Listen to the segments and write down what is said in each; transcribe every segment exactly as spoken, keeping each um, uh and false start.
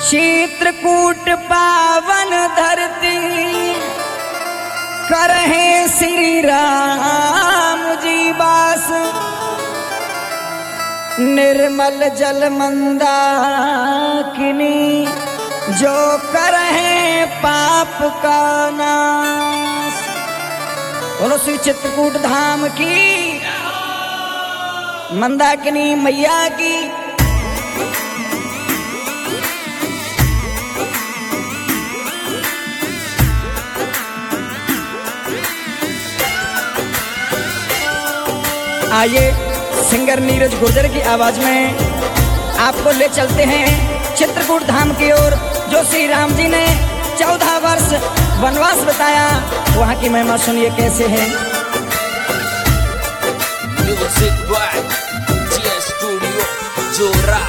चित्रकूट पावन धरती करहे श्री राम जी वास। निर्मल जल मंदाकिनी जो करहे पाप का नाश। बोलो श्री चित्रकूट धाम की, मंदाकिनी मैया की। आइए सिंगर नीरज गुर्जर की आवाज में आपको ले चलते हैं चित्रकूट धाम की ओर, जो श्री राम जी ने चौदह वर्ष वनवास बताया। वहां की महिमा सुनिए कैसे है। म्यूजिक बाय जी स्टूडियो जोरा।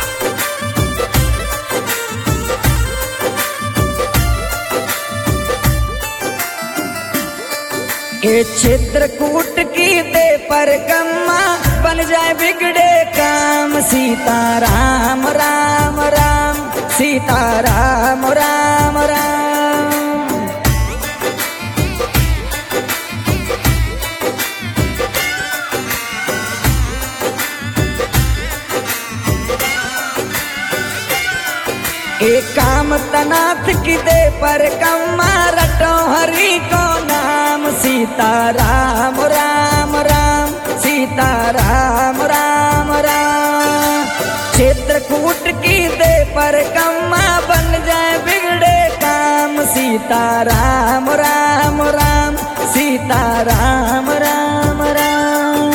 ये चित्रकूट की दे पर कम्मा बन जाए बिगड़े काम। सीता राम राम राम, सीता राम राम राम। एक काम तनाथ की दे पर कम्मा रटो हरि को नाम। सीता राम राम राम, सीता राम राम राम। चित्रकूट की दे पर कम्मा बन जाए बिगड़े काम। सीता राम राम राम, सीता राम राम राम।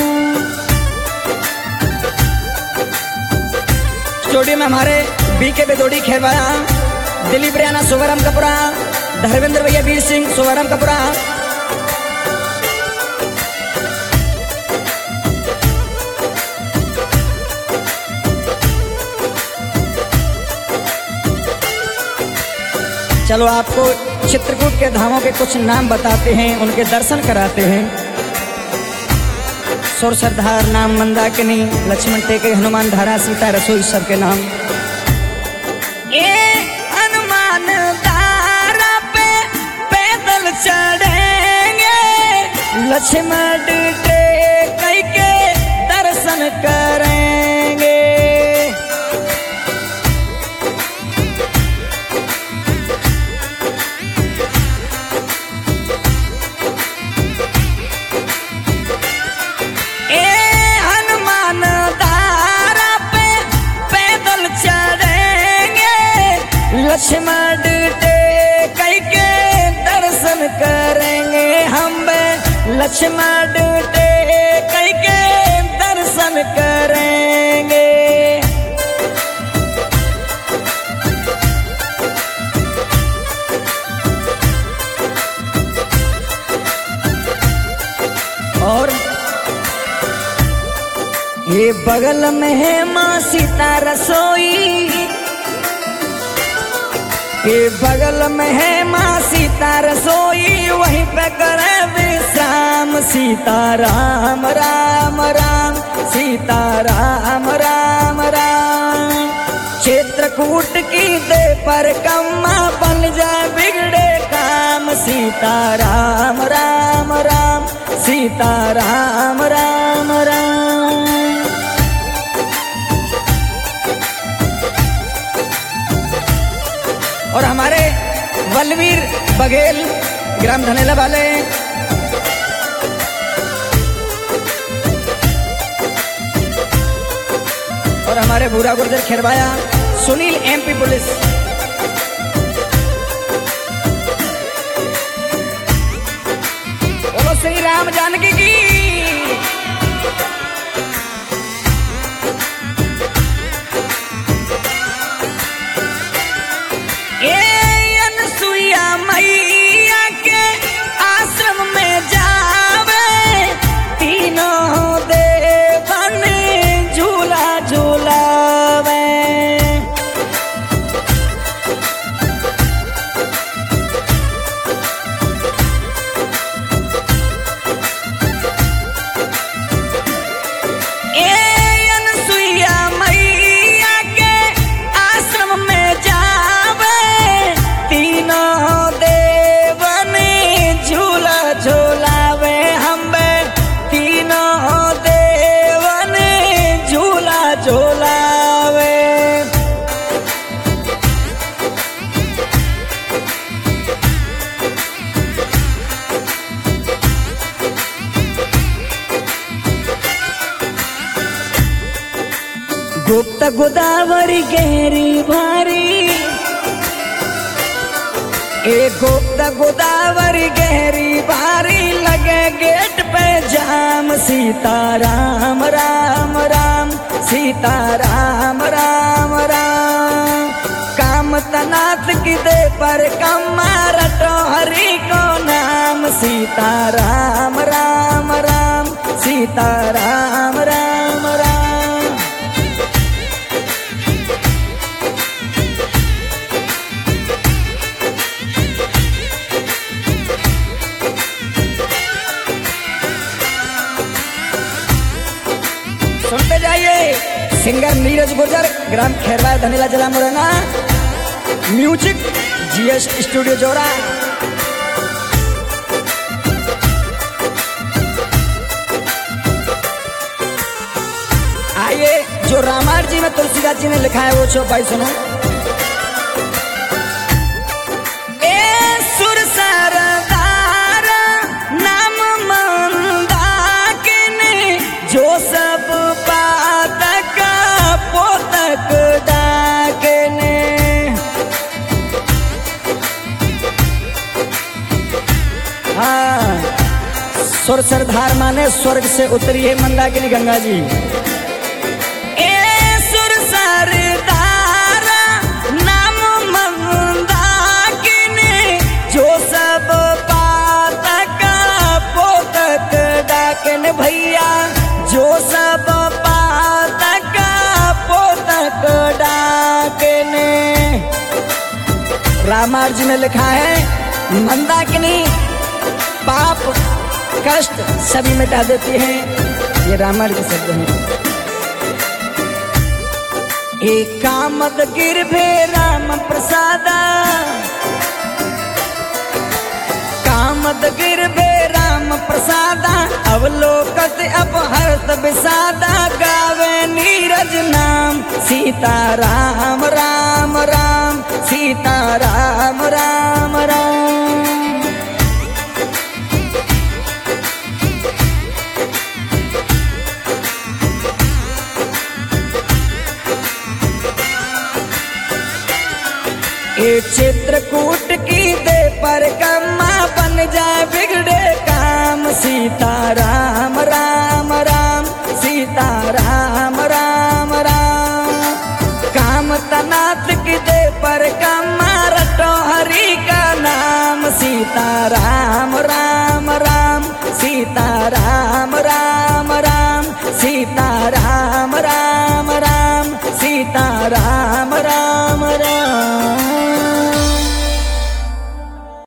स्टूडियो में हमारे बीके बेदोड़ी खेरवाया, दिलीप रैना सोवरम कपुरा, धर्मेंद्र भैया वीर सिंह सोवरम कपुरा। चलो आपको चित्रकूट के धामों के कुछ नाम बताते हैं, उनके दर्शन कराते हैं। सुर सरदार नाम मंदाकिनी, लक्ष्मण टेके, हनुमान धारा, सीता रसोई सबके नाम। ए हनुमान धारा पे पैदल चढ़ेंगे, लक्ष्मण टेके के दर्शन करेंगे। लक्ष्मण टेके के दर्शन करेंगे हम, लक्ष्मण टेके के दर्शन करेंगे। और ये बगल में है माँ सीता रसोई, ये बगल में है माँ सीता रसोई, वहीं पे करे विश्राम। सीता राम राम राम, सीता राम राम राम। चित्रकूट की दे पर कम्मा बन जाए बिगड़े काम। सीता राम राम राम, सीता राम राम राम। और हमारे बलवीर बघेल ग्राम धनेला वाले, और हमारे बुरा गुर्जर खेरवाया, सुनील एमपी पुलिस। बोलो श्री राम जानकी की। मैया के आश्रम में जावे, तीनों देवन झूला झूलावे। गुप्त गोदावरी गहरी भारी, ए गुप्त गोदावरी गहरी भारी, लगे गेट पे जाम। सीताराम राम राम, सीताराम राम राम। काम तनाथ की दे पर कम्मा, रटो हरि को नाम। सीताराम राम राम, सीताराम राम राम। सुनते जाइए, सिंगर नीरज गुर्जर, ग्राम खैरवा, धनीला, जिला मुरैना। म्यूजिक जीएस स्टूडियो जोरा। आइए, जो रामायण जी में तुलसीदास जी ने लिखा है वो चो भाई सुनो। ए सुर सरदार नाम मंदाकिनी, जो सब पातक पोतक डाकने। हाँ, सुर सरदार माने स्वर्ग से उतरी है मंदाकिनी गंगा जी। ए सुर सरदार नाम मंदाकिनी, जो सब पातक पोतक डाकने। भैया जो सब पातक पोतक डाकने। रामायण जी ने लिखा है मंदाकिनी पाप कष्ट सभी मिटा देती है। ये रामायण के शब्द हैं। एक कामद गिरभे राम प्रसादा, कामद गिरभे राम प्रसादा। अवलोकत अपहर्त विषादा, गावे नीरज नाम। सीताराम राम राम, सीताराम राम राम। ये चित्रकूट की दे पर कम्मा, बन जाए बिगड़े काम। सीताराम राम राम, सीताराम राम राम। काम तनाथ की दे पर कम्मा, रटो हरि का नाम। सीताराम राम राम, सीताराम